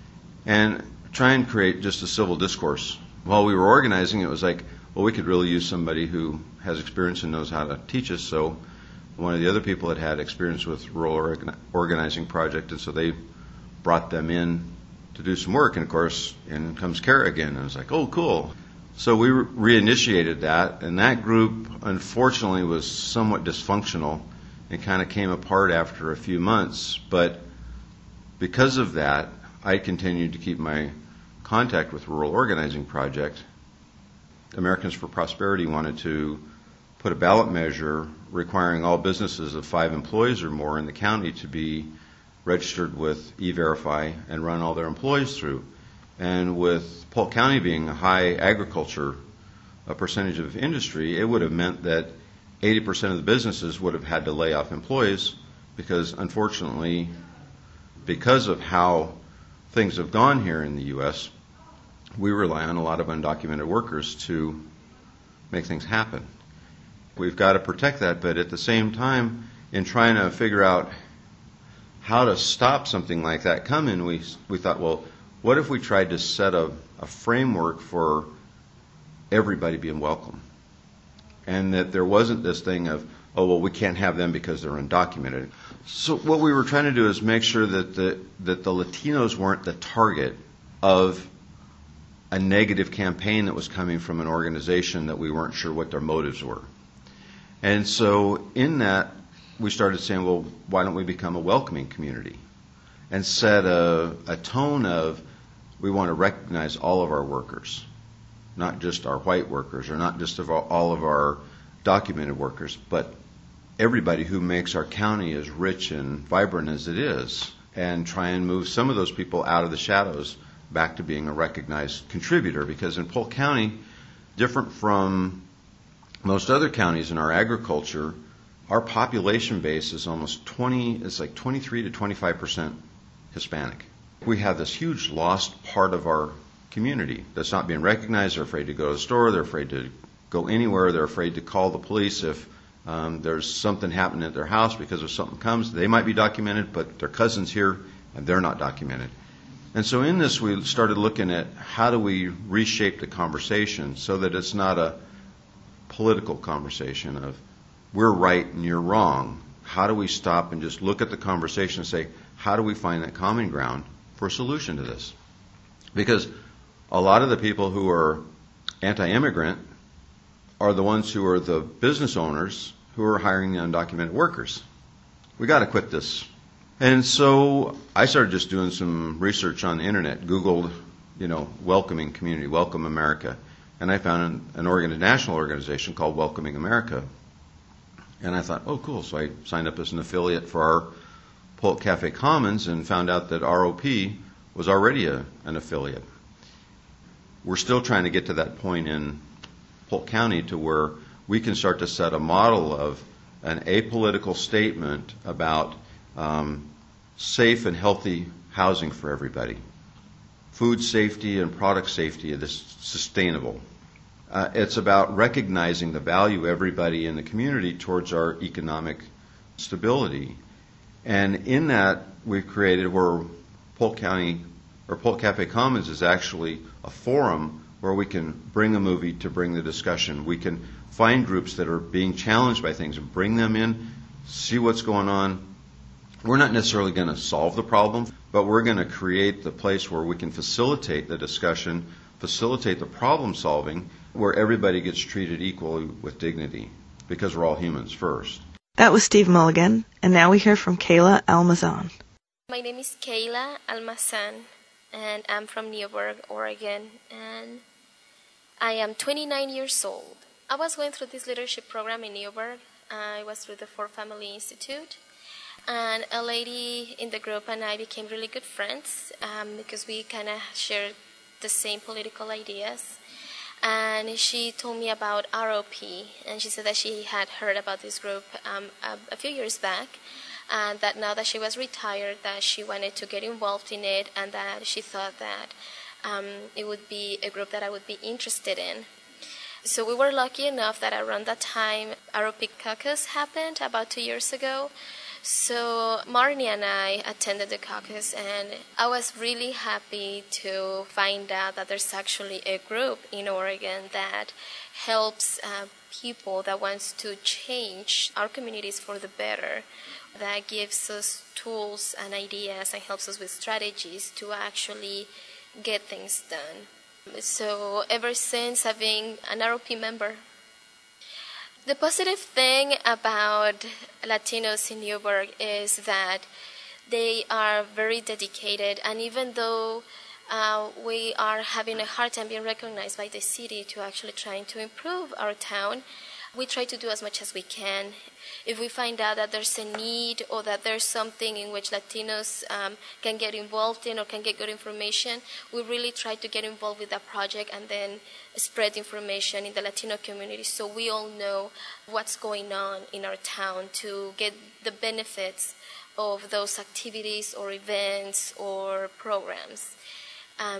Q: And try and create just a civil discourse. While we were organizing, it was like, well, we could really use somebody who has experience and knows how to teach us. So one of the other people had had experience with rural organizing project, and so they brought them in to do some work. And of course, in comes Kara again. And I was like, oh, cool. So we reinitiated that, and that group, unfortunately, was somewhat dysfunctional and kind of came apart after a few months. But because of that, I continued to keep my contact with Rural Organizing Project. Americans for Prosperity wanted to put a ballot measure requiring all businesses of five employees or more in the county to be registered with E-Verify and run all their employees through. And with Polk County being a high agriculture a percentage of industry, it would have meant that eighty percent of the businesses would have had to lay off employees because, unfortunately, because of how things have gone here in the U S, we rely on a lot of undocumented workers to make things happen. We've got to protect that, but at the same time, in trying to figure out how to stop something like that coming, we we thought, well, what if we tried to set a, a framework for everybody being welcome? And that there wasn't this thing of, oh, well, we can't have them because they're undocumented. So what we were trying to do is make sure that the, that the Latinos weren't the target of a negative campaign that was coming from an organization that we weren't sure what their motives were. And so in that, we started saying, well, why don't we become a welcoming community and set a, a tone of we want to recognize all of our workers, not just our white workers or not just of all of our documented workers, but everybody who makes our county as rich and vibrant as it is, and try and move some of those people out of the shadows back to being a recognized contributor. Because in Polk County, different from most other counties in our agriculture, our population base is almost twenty, it's like twenty-three to twenty-five percent Hispanic. We have this huge lost part of our community that's not being recognized. They're afraid to go to the store. They're afraid to go anywhere. They're afraid to call the police if um, there's something happening at their house, because if something comes, they might be documented, but their cousin's here and they're not documented. And so in this, we started looking at how do we reshape the conversation so that it's not a political conversation of we're right and you're wrong. How do we stop and just look at the conversation and say, how do we find that common ground for a solution to this? Because a lot of the people who are anti-immigrant are the ones who are the business owners who are hiring the undocumented workers. We got to quit this. And so I started just doing some research on the internet, Googled, you know, welcoming community, Welcome America, and I found an, an organ, a national organization called Welcoming America. And I thought, oh, cool. So I signed up as an affiliate for our Polk Cafe Commons and found out that R O P was already a, an affiliate. We're still trying to get to that point in Polk County to where we can start to set a model of an apolitical statement about um, safe and healthy housing for everybody, food safety and product safety that's sustainable. Uh, it's about recognizing the value everybody in the community towards our economic stability. And in that, we've created where Polk County or Polk Cafe Commons is actually a forum where we can bring a movie to bring the discussion. We can find groups that are being challenged by things and bring them in, see what's going on. We're not necessarily going to solve the problem, but we're going to create the place where we can facilitate the discussion, facilitate the problem solving, where everybody gets treated equally with dignity, because we're all humans first.
D: That was Steve Mulligan, and now we hear from Kayla Almazan.
R: My name is Kayla Almazan, and I'm from Newberg, Oregon, and I am twenty-nine years old. I was going through this leadership program in Newberg. I was through the Ford Family Institute, and a lady in the group and I became really good friends um, because we kind of shared the same political ideas. And she told me about R O P, and she said that she had heard about this group um, a, a few years back, and that now that she was retired, that she wanted to get involved in it, and that she thought that um, it would be a group that I would be interested in. So we were lucky enough that around that time, R O P caucus happened about two years ago. So Marnie and I attended the caucus, and I was really happy to find out that there's actually a group in Oregon that helps uh, people that wants to change our communities for the better, that gives us tools and ideas and helps us with strategies to actually get things done. So ever since I've been an R O P member. The positive thing about Latinos in Newberg is that they are very dedicated, and even though uh, we are having a hard time being recognized by the city to actually trying to improve our town, we try to do as much as we can. If we find out that there's a need or that there's something in which Latinos um, can get involved in or can get good information, we really try to get involved with that project and then spread information in the Latino community so we all know what's going on in our town to get the benefits of those activities or events or programs. Um,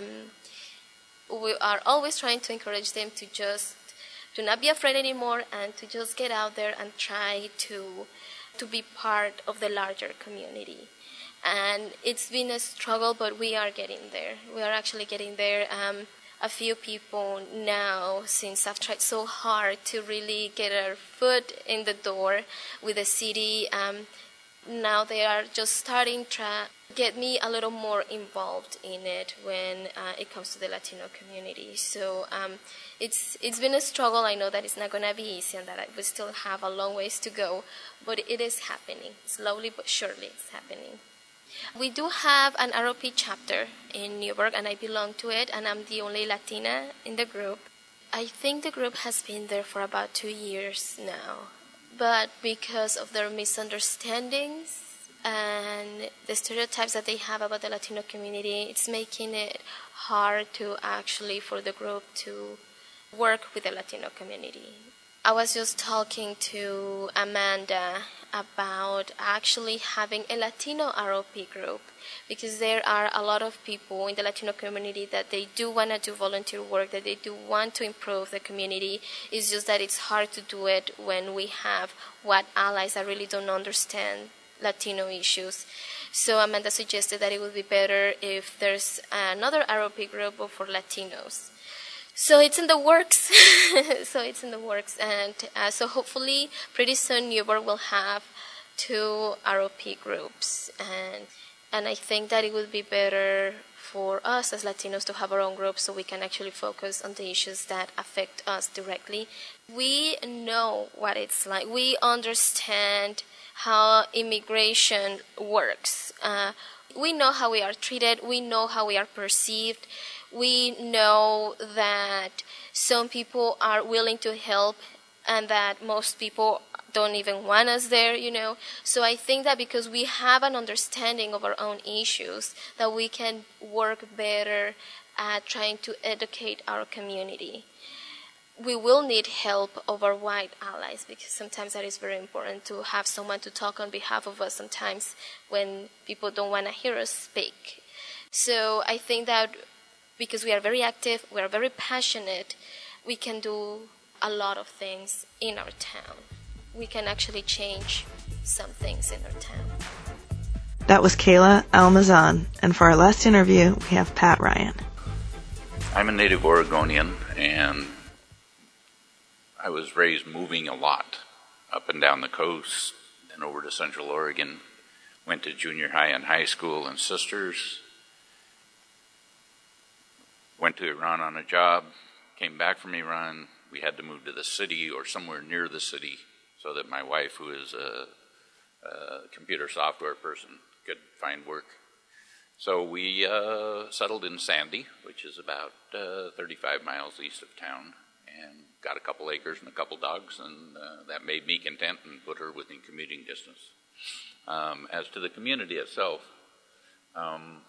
R: we are always trying to encourage them to just to not be afraid anymore and to just get out there and try to to be part of the larger community. And it's been a struggle, but we are getting there. We are actually getting there. Um, a few people now, since I've tried so hard to really get our foot in the door with the city. Um, now they are just starting to get me a little more involved in it when uh, it comes to the Latino community. So um, it's it's been a struggle. I know that it's not going to be easy and that I, we still have a long ways to go, but it is happening. Slowly but surely it's happening. We do have an R O P chapter in Newburgh, and I belong to it, and I'm the only Latina in the group. I think the group has been there for about two years now, but because of their misunderstandings and the stereotypes that they have about the Latino community, it's making it hard to actually for the group to work with the Latino community. I was just talking to Amanda about actually having a Latino R O P group, because there are a lot of people in the Latino community that they do want to do volunteer work, that they do want to improve the community. It's just that it's hard to do it when we have white allies that really don't understand Latino issues. So Amanda suggested that it would be better if there's another R O P group for Latinos. So it's in the works. so it's in the works, and uh, so hopefully pretty soon Newburgh will have two R O P groups, and and I think that it would be better for us as Latinos to have our own group so we can actually focus on the issues that affect us directly. We know what it's like. We understand how immigration works. Uh, we know how we are treated. We know how we are perceived. We know that some people are willing to help and that most people don't even want us there, you know. So I think that because we have an understanding of our own issues, that we can work better at trying to educate our community. We will need help of our white allies, because sometimes that is very important to have someone to talk on behalf of us sometimes when people don't want to hear us speak. So I think that because we are very active, we are very passionate, we can do a lot of things in our town. We can actually change some things in our town.
D: That was Kayla Almazan, and for our last interview, we have Pat Ryan.
S: I'm a native Oregonian, and I was raised moving a lot up and down the coast and over to Central Oregon. Went to junior high and high school in Sisters. Went to Iran on a job, came back from Iran. We had to move to the city or somewhere near the city so that my wife, who is a, a computer software person, could find work. So we uh, settled in Sandy, which is about uh, thirty-five miles east of town, and got a couple acres and a couple dogs, and uh, that made me content and put her within commuting distance. Um, as to the community itself, um,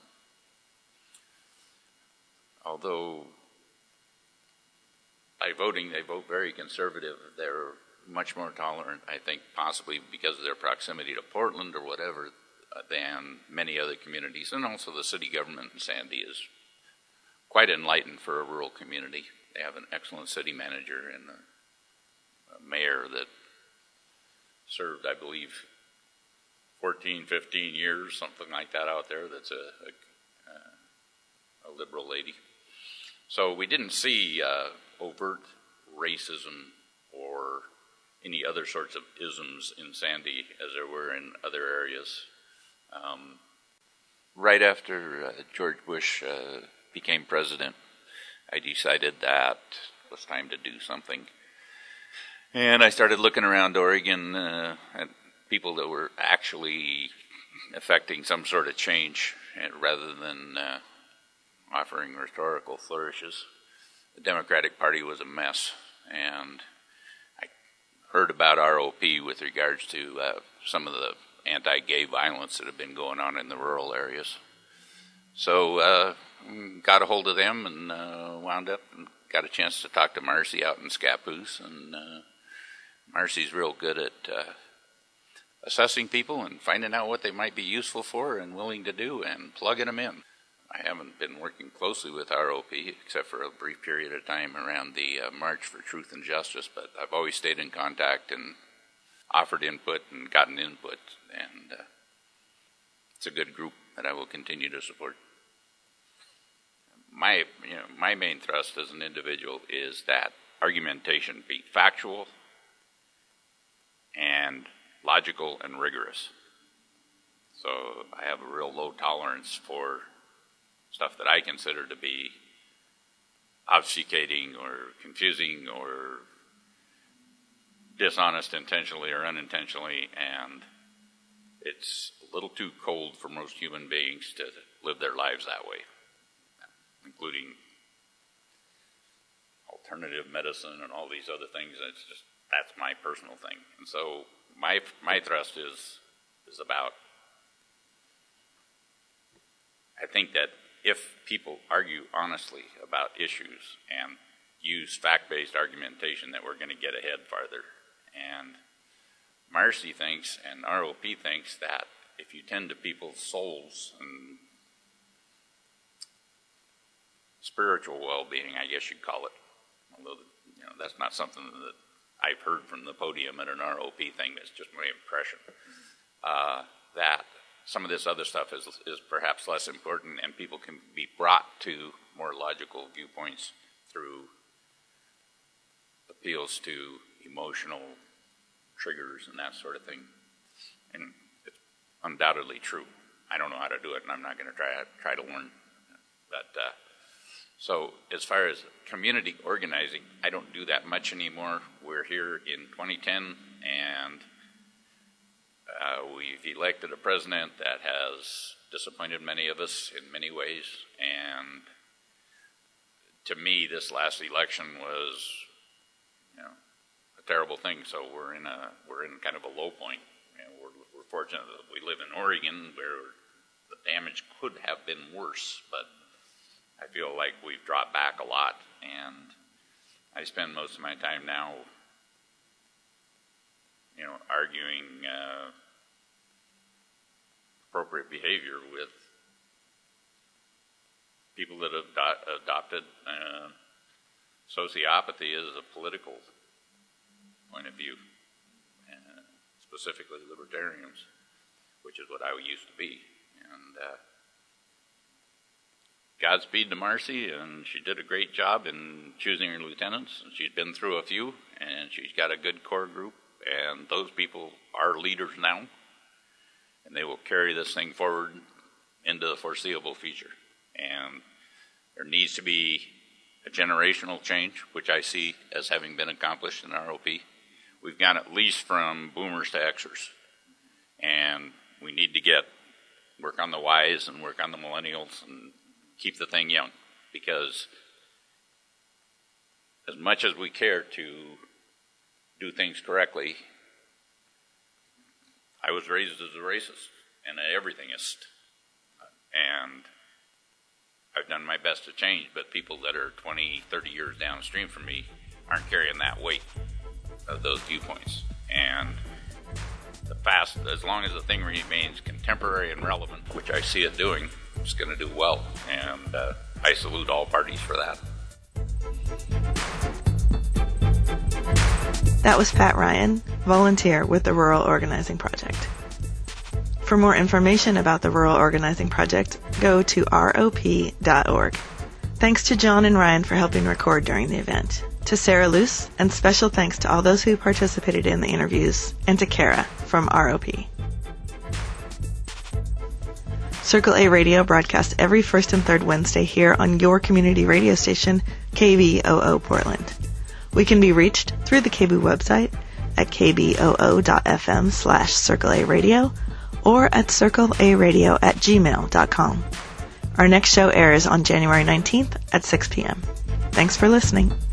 S: although by voting they vote very conservative, they're much more tolerant, I think, possibly because of their proximity to Portland or whatever, uh, than many other communities. And also the city government in Sandy is quite enlightened for a rural community. They have an excellent city manager and a, a mayor that served, I believe, fourteen, fifteen years, something like that out there. That's a, a, a liberal lady. So we didn't see uh, overt racism or any other sorts of isms in Sandy as there were in other areas. Um, right after uh, George Bush uh, became president, I decided that it was time to do something. And I started looking around Oregon uh, at people that were actually affecting some sort of change, and rather than uh, offering rhetorical flourishes. The Democratic Party was a mess, and I heard about R O P with regards to uh, some of the anti-gay violence that had been going on in the rural areas. So uh, got a hold of them and uh, wound up and got a chance to talk to Marcy out in Scappoose, and uh, Marcy's real good at uh, assessing people and finding out what they might be useful for and willing to do and plugging them in. I haven't been working closely with R O P except for a brief period of time around the uh, March for Truth and Justice, but I've always stayed in contact and offered input and gotten input, and uh, it's a good group that I will continue to support. my you know my main thrust as an individual is that argumentation be factual and logical and rigorous. So I have a real low tolerance for stuff that I consider to be obfuscating or confusing or dishonest intentionally or unintentionally, and it's a little too cold for most human beings to live their lives that way, including alternative medicine and all these other things. It's just, that's my personal thing. And so my my thrust is is about, I think that if people argue honestly about issues and use fact-based argumentation, that we're going to get ahead farther. And Marcy thinks, and R O P thinks, that if you tend to people's souls and spiritual well-being, I guess you'd call it, although you know that's not something that I've heard from the podium at an R O P thing, that's just my impression, uh, that some of this other stuff is is perhaps less important, and people can be brought to more logical viewpoints through appeals to emotional triggers and that sort of thing. And it's undoubtedly true. I don't know how to do it, and I'm not going to try try to learn. But uh, so as far as community organizing, I don't do that much anymore. We're here in twenty ten, and Uh, we've elected a president that has disappointed many of us in many ways, and to me, this last election was, you know, a terrible thing. So we're in a we're in kind of a low point. You know, we're, we're fortunate that we live in Oregon, where the damage could have been worse, but I feel like we've dropped back a lot, and I spend most of my time now, you know, arguing uh, appropriate behavior with people that have do- adopted uh, sociopathy as a political point of view, uh, specifically libertarians, which is what I used to be. And uh, Godspeed to Marcy, and she did a great job in choosing her lieutenants, and she's been through a few, and she's got a good core group, and those people are leaders now, and they will carry this thing forward into the foreseeable future. And there needs to be a generational change, which I see as having been accomplished in R O P. We've gone at least from boomers to Xers, and we need to get work on the Ys and work on the millennials and keep the thing young, because as much as we care to do things correctly, I was raised as a racist and an everythingist, and I've done my best to change, but people that are twenty, thirty years downstream from me aren't carrying that weight of those viewpoints. And the fast, as long as the thing remains contemporary and relevant, which I see it doing, it's going to do well, and uh, I salute all parties for that.
D: That was Pat Ryan, volunteer with the Rural Organizing Project. For more information about the Rural Organizing Project, go to R O P dot org. Thanks to John and Ryan for helping record during the event, to Sarah Luce, and special thanks to all those who participated in the interviews, and to Kara from R O P. Circle A Radio broadcasts every first and third Wednesday here on your community radio station, K B O O Portland. We can be reached through the K B O O website at k b o o dot f m slash circle a radio or at circle a radio at gmail dot com. Our next show airs on January nineteenth at six p.m. Thanks for listening.